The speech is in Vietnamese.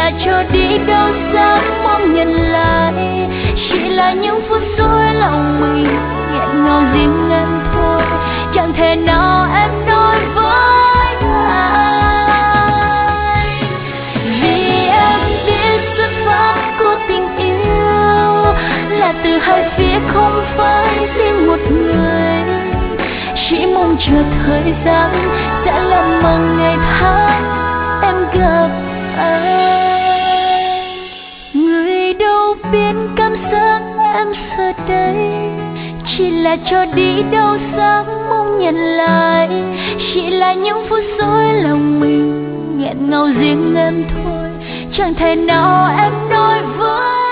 là cho đi đâu dám mong nhận lại, chỉ là những phút rối lòng mình nghẹn ngào riêng em thôi, chẳng thể nào em nói với ai. Vì em biết xuất phát của tình yêu là từ hai phía không phải riêng một người, chỉ mong chờ thời gian sẽ làm mong ngày tháng em gặp anh. Người đâu biết cảm giác em giờ đây, chỉ là cho đi đâu dám mong nhận lại, chỉ là những phút rối lòng mình nghẹn ngào riêng em thôi, chẳng thể nào em nói với